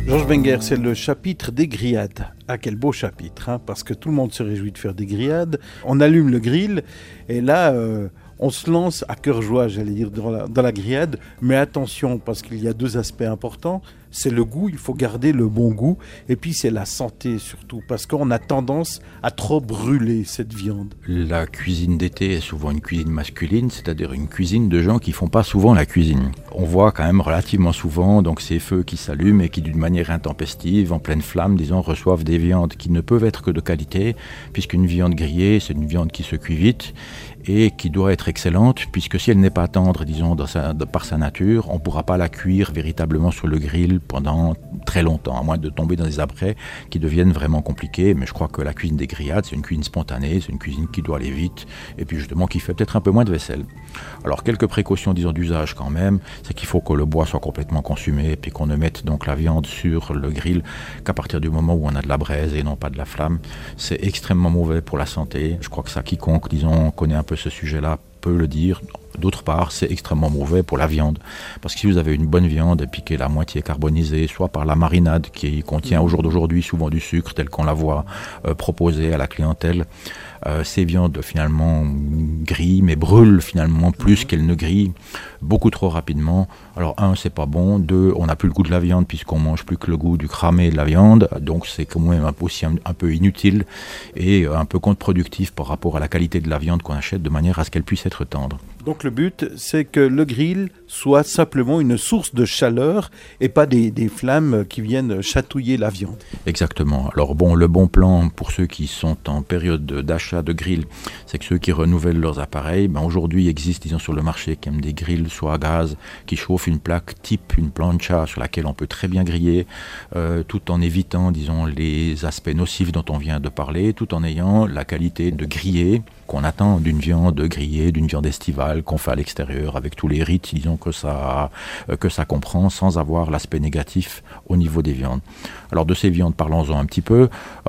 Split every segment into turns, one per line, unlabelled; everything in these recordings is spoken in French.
Georges Wenger, c'est le chapitre des grillades. Ah, quel beau chapitre, hein, parce que tout le monde se réjouit de faire des grillades. On allume le grill et là, on se lance à cœur joie, j'allais dire, dans la grillade. Mais attention, parce qu'il y a deux aspects importants. C'est le goût, il faut garder le bon goût. Et puis c'est la santé surtout, parce qu'on a tendance à trop brûler cette viande.
La cuisine d'été est souvent une cuisine masculine, c'est-à-dire une cuisine de gens qui font pas souvent la cuisine. On voit quand même relativement souvent donc ces feux qui s'allument et qui d'une manière intempestive, en pleine flamme, disons, reçoivent des viandes qui ne peuvent être que de qualité, puisqu'une viande grillée, c'est une viande qui se cuit vite et qui doit être excellente, puisque si elle n'est pas tendre, disons, par sa nature, on ne pourra pas la cuire véritablement sur le grill pendant très longtemps, à moins de tomber dans des apprêts qui deviennent vraiment compliqués. Mais je crois que la cuisine des grillades, c'est une cuisine spontanée, c'est une cuisine qui doit aller vite, et puis justement qui fait peut-être un peu moins de vaisselle. Alors quelques précautions, disons, d'usage quand même, c'est qu'il faut que le bois soit complètement consumé, et puis qu'on ne mette donc la viande sur le grill qu'à partir du moment où on a de la braise et non pas de la flamme. C'est extrêmement mauvais pour la santé. Je crois que ça, quiconque, disons, connaît un peu ce sujet-là peut le dire. D'autre part, c'est extrêmement mauvais pour la viande. Parce que si vous avez une bonne viande et puis qu'elle est à moitié carbonisée, soit par la marinade qui contient au jour d'aujourd'hui souvent du sucre tel qu'on la voit proposée à la clientèle, ces viandes finalement grillent, mais brûlent finalement plus qu'elles ne grillent beaucoup trop rapidement. Alors un, c'est pas bon. Deux, on n'a plus le goût de la viande puisqu'on mange plus que le goût du cramé de la viande. Donc c'est quand même aussi un peu inutile et un peu contre-productif par rapport à la qualité de la viande qu'on achète de manière à ce qu'elle puisse être tendre.
Donc le but, c'est que le grill soit simplement une source de chaleur et pas des flammes qui viennent chatouiller la viande.
Exactement. Alors bon, le bon plan pour ceux qui sont en période d'achat de grill, c'est que ceux qui renouvellent leurs appareils, aujourd'hui il existe, disons, sur le marché quand même des grills soit à gaz qui chauffent une plaque type une plancha sur laquelle on peut très bien griller, tout en évitant, disons, les aspects nocifs dont on vient de parler, tout en ayant la qualité de griller qu'on attend d'une viande grillée, d'une viande estivale qu'on fait à l'extérieur avec tous les rites, disons, que ça comprend, sans avoir l'aspect négatif au niveau des viandes. Alors de ces viandes, parlons-en un petit peu.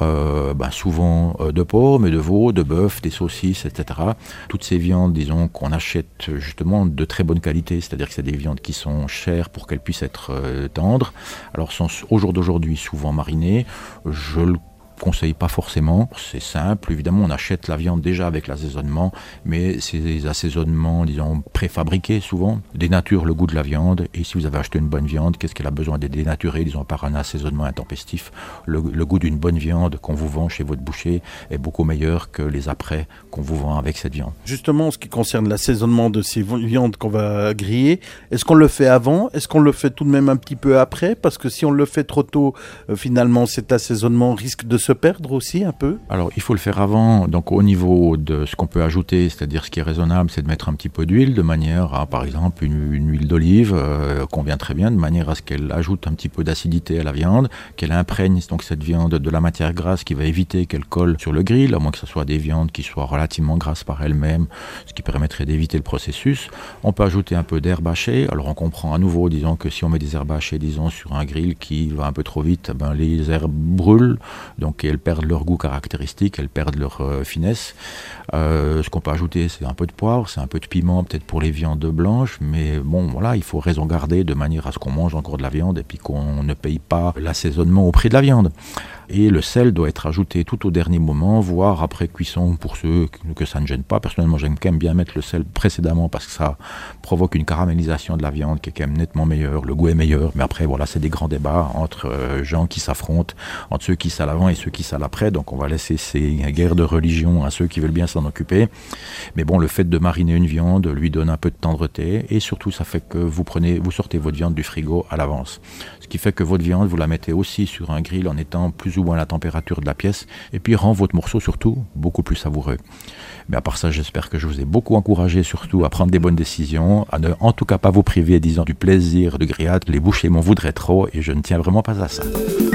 Souvent de porc, mais de veau, de bœuf, des saucisses, etc. Toutes ces viandes, disons, qu'on achète justement de très bonne qualité, c'est-à-dire que c'est des viandes qui sont chères pour qu'elles puissent être tendres. Alors sont au jour d'aujourd'hui souvent marinées. Je le conseille pas forcément, c'est simple, évidemment on achète la viande déjà avec l'assaisonnement, mais ces assaisonnements, disons, préfabriqués souvent, dénaturent le goût de la viande, et si vous avez acheté une bonne viande, qu'est-ce qu'elle a besoin d'être dénaturée, disons, par un assaisonnement intempestif. Le goût d'une bonne viande qu'on vous vend chez votre boucher est beaucoup meilleur que les apprêts qu'on vous vend avec cette viande.
Justement, en ce qui concerne l'assaisonnement de ces viandes qu'on va griller, est-ce qu'on le fait avant? Est-ce qu'on le fait tout de même un petit peu après? Parce que si on le fait trop tôt, finalement cet assaisonnement risque de se perdre aussi un peu?
Alors il faut le faire avant, donc au niveau de ce qu'on peut ajouter, c'est-à-dire ce qui est raisonnable, c'est de mettre un petit peu d'huile, de manière à, par exemple, une huile d'olive convient très bien, de manière à ce qu'elle ajoute un petit peu d'acidité à la viande, qu'elle imprègne donc cette viande de la matière grasse qui va éviter qu'elle colle sur le grill, à moins que ce soit des viandes qui soient relativement grasses par elles-mêmes, ce qui permettrait d'éviter le processus. On peut ajouter un peu d'herbes hachées, alors on comprend à nouveau, disons, que si on met des herbes hachées, disons, sur un grill qui va un peu trop vite, les herbes brûlent, donc elles perdent leur goût caractéristique, elles perdent leur finesse. Ce qu'on peut ajouter, c'est un peu de poivre, c'est un peu de piment, peut-être pour les viandes blanches, mais bon, voilà, il faut raison garder de manière à ce qu'on mange encore de la viande et puis qu'on ne paye pas l'assaisonnement au prix de la viande. Et le sel doit être ajouté tout au dernier moment, voire après cuisson pour ceux que ça ne gêne pas. Personnellement, j'aime quand même bien mettre le sel précédemment parce que ça provoque une caramélisation de la viande qui est quand même nettement meilleure, le goût est meilleur. Mais après, voilà, c'est des grands débats entre gens qui s'affrontent, entre ceux qui salent avant et ceux qui salent après. Donc on va laisser ces guerres de religion à ceux qui veulent bien s'en occuper. Mais bon, le fait de mariner une viande lui donne un peu de tendreté et surtout ça fait que vous sortez votre viande du frigo à l'avance. Ce qui fait que votre viande, vous la mettez aussi sur un grill en étant plus ou moins à la température de la pièce et puis rend votre morceau surtout beaucoup plus savoureux. Mais à part ça, j'espère que je vous ai beaucoup encouragé surtout à prendre des bonnes décisions, à ne en tout cas pas vous priver, disons, du plaisir de grillade. Les bouchers m'en voudraient trop et je ne tiens vraiment pas à ça.